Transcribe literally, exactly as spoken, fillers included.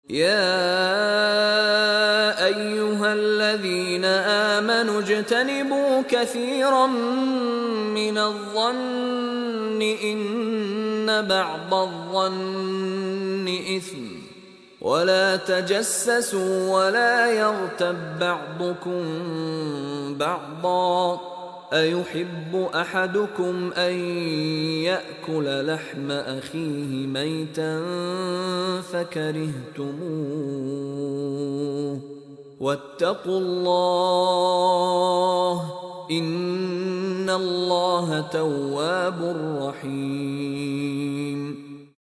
يا أيها الذين آمنوا اجتنبوا كثيرا من الظن إن بعض الظن إثم ولا تجسسوا ولا يغتب بعضكم بعضا أيحب أحدكم أن يأكل لحم أخيه ميتا فكرهتموه واتقوا الله إن الله تواب رحيم.